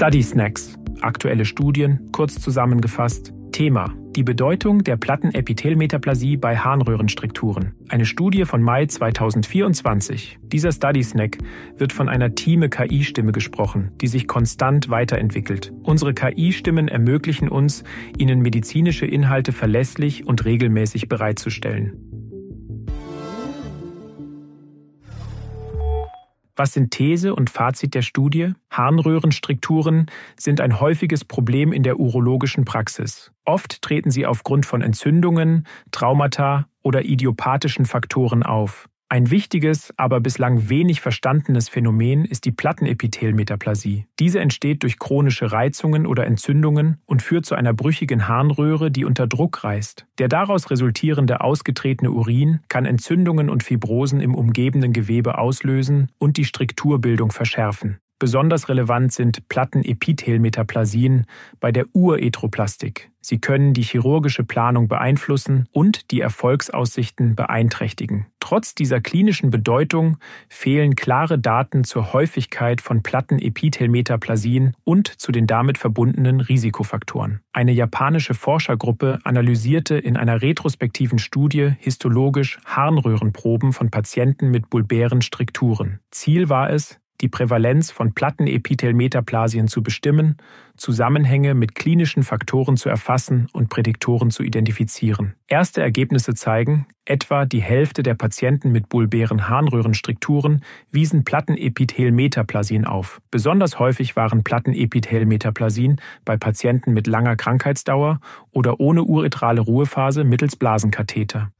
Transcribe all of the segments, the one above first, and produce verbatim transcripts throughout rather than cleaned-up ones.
Study Snacks. Aktuelle Studien, kurz zusammengefasst. Thema: Die Bedeutung der Plattenepithelmetaplasie bei Harnröhrenstrukturen. Eine Studie von Mai zweitausendvierundzwanzig. Dieser Study Snack wird von einer Thieme-K I-Stimme gesprochen, die sich konstant weiterentwickelt. Unsere K I-Stimmen ermöglichen uns, Ihnen medizinische Inhalte verlässlich und regelmäßig bereitzustellen. Was sind These und Fazit der Studie? Harnröhrenstrukturen sind ein häufiges Problem in der urologischen Praxis. Oft treten sie aufgrund von Entzündungen, Traumata oder idiopathischen Faktoren auf. Ein wichtiges, aber bislang wenig verstandenes Phänomen ist die Plattenepithelmetaplasie. Diese entsteht durch chronische Reizungen oder Entzündungen und führt zu einer brüchigen Harnröhre, die unter Druck reißt. Der daraus resultierende ausgetretene Urin kann Entzündungen und Fibrosen im umgebenden Gewebe auslösen und die Strukturbildung verschärfen. Besonders relevant sind Plattenepithelmetaplasien bei der Uretroplastik. Sie können die chirurgische Planung beeinflussen und die Erfolgsaussichten beeinträchtigen. Trotz dieser klinischen Bedeutung fehlen klare Daten zur Häufigkeit von Plattenepithelmetaplasien und zu den damit verbundenen Risikofaktoren. Eine japanische Forschergruppe analysierte in einer retrospektiven Studie histologisch Harnröhrenproben von Patienten mit bulbären Strukturen. Ziel war es, die Prävalenz von Plattenepithelmetaplasien zu bestimmen, Zusammenhänge mit klinischen Faktoren zu erfassen und Prädiktoren zu identifizieren. Erste Ergebnisse zeigen, etwa die Hälfte der Patienten mit bulbären Harnröhrenstrukturen wiesen Plattenepithelmetaplasien auf. Besonders häufig waren Plattenepithelmetaplasien bei Patienten mit langer Krankheitsdauer oder ohne uretrale Ruhephase mittels Blasenkatheter.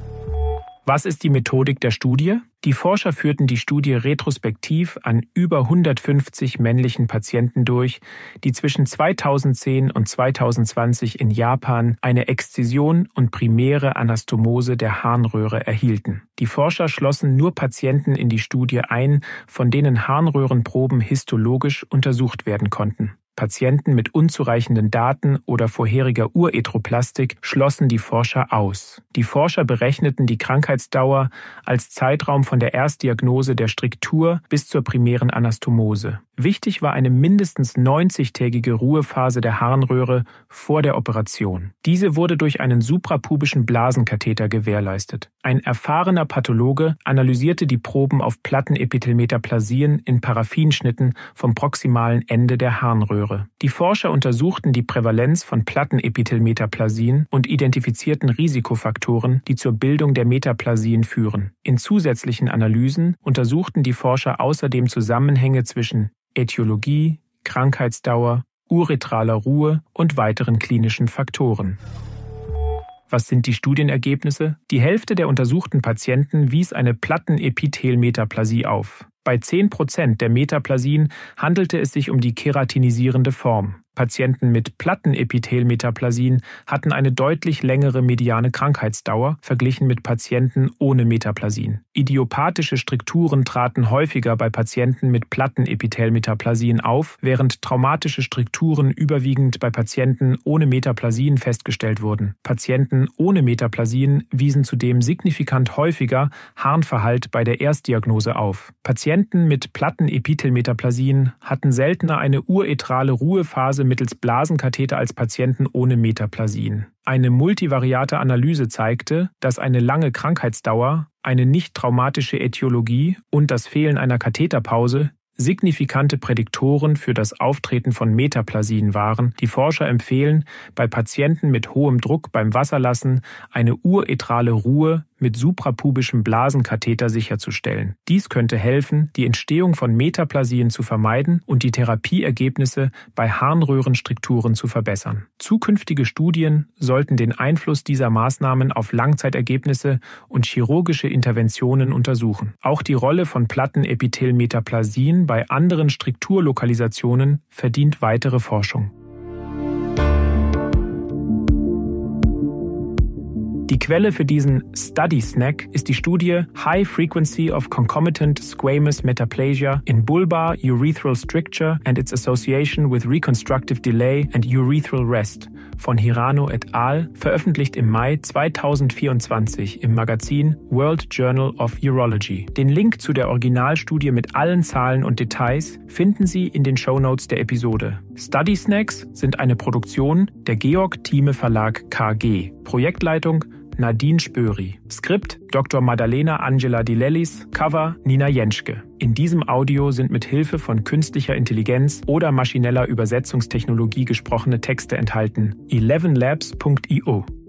Was ist die Methodik der Studie? Die Forscher führten die Studie retrospektiv an über hundertfünfzig männlichen Patienten durch, die zwischen zweitausendzehn und zweitausendzwanzig in Japan eine Exzision und primäre Anastomose der Harnröhre erhielten. Die Forscher schlossen nur Patienten in die Studie ein, von denen Harnröhrenproben histologisch untersucht werden konnten. Patienten mit unzureichenden Daten oder vorheriger Uretroplastik schlossen die Forscher aus. Die Forscher berechneten die Krankheitsdauer als Zeitraum von der Erstdiagnose der Struktur bis zur primären Anastomose. Wichtig war eine mindestens neunzigtägige Ruhephase der Harnröhre vor der Operation. Diese wurde durch einen suprapubischen Blasenkatheter gewährleistet. Ein erfahrener Pathologe analysierte die Proben auf Plattenepithelmetaplasien in Paraffinschnitten vom proximalen Ende der Harnröhre. Die Forscher untersuchten die Prävalenz von Plattenepithelmetaplasien und identifizierten Risikofaktoren, die zur Bildung der Metaplasien führen. In zusätzlichen Analysen untersuchten die Forscher außerdem Zusammenhänge zwischen Ätiologie, Krankheitsdauer, uretraler Ruhe und weiteren klinischen Faktoren. Was sind die Studienergebnisse? Die Hälfte der untersuchten Patienten wies eine Plattenepithelmetaplasie auf. Bei zehn Prozent der Metaplasien handelte es sich um die keratinisierende Form. Patienten mit Plattenepithelmetaplasien hatten eine deutlich längere mediane Krankheitsdauer verglichen mit Patienten ohne Metaplasien. Idiopathische Strukturen traten häufiger bei Patienten mit Plattenepithelmetaplasien auf, während traumatische Strukturen überwiegend bei Patienten ohne Metaplasien festgestellt wurden. Patienten ohne Metaplasien wiesen zudem signifikant häufiger Harnverhalt bei der Erstdiagnose auf. Patienten mit Plattenepithelmetaplasien hatten seltener eine uretrale Ruhephase mittels Blasenkatheter als Patienten ohne Metaplasien. Eine multivariate Analyse zeigte, dass eine lange Krankheitsdauer, eine nicht traumatische Ätiologie und das Fehlen einer Katheterpause signifikante Prädiktoren für das Auftreten von Metaplasien waren. Die Forscher empfehlen, bei Patienten mit hohem Druck beim Wasserlassen eine uretrale Ruhe mit suprapubischem Blasenkatheter sicherzustellen. Dies könnte helfen, die Entstehung von Metaplasien zu vermeiden und die Therapieergebnisse bei Harnröhrenstrukturen zu verbessern. Zukünftige Studien sollten den Einfluss dieser Maßnahmen auf Langzeitergebnisse und chirurgische Interventionen untersuchen. Auch die Rolle von Plattenepithelmetaplasien bei anderen Strukturlokalisationen verdient weitere Forschung. Die Quelle für diesen Study Snack ist die Studie High Frequency of Concomitant Squamous Metaplasia in Bulbar Urethral Stricture and its Association with Reconstructive Delay and Urethral Rest von Hirano et al., veröffentlicht im Mai zweitausendvierundzwanzig im Magazin World Journal of Urology. Den Link zu der Originalstudie mit allen Zahlen und Details finden Sie in den Shownotes der Episode. Study Snacks sind eine Produktion der Georg Thieme Verlag K G. Projektleitung Nadine Spöri. Skript Doktor Maddalena Angela Di Lellis. Cover Nina Jenschke. In diesem Audio sind mit Hilfe von künstlicher Intelligenz oder maschineller Übersetzungstechnologie gesprochene Texte enthalten. eleven labs punkt io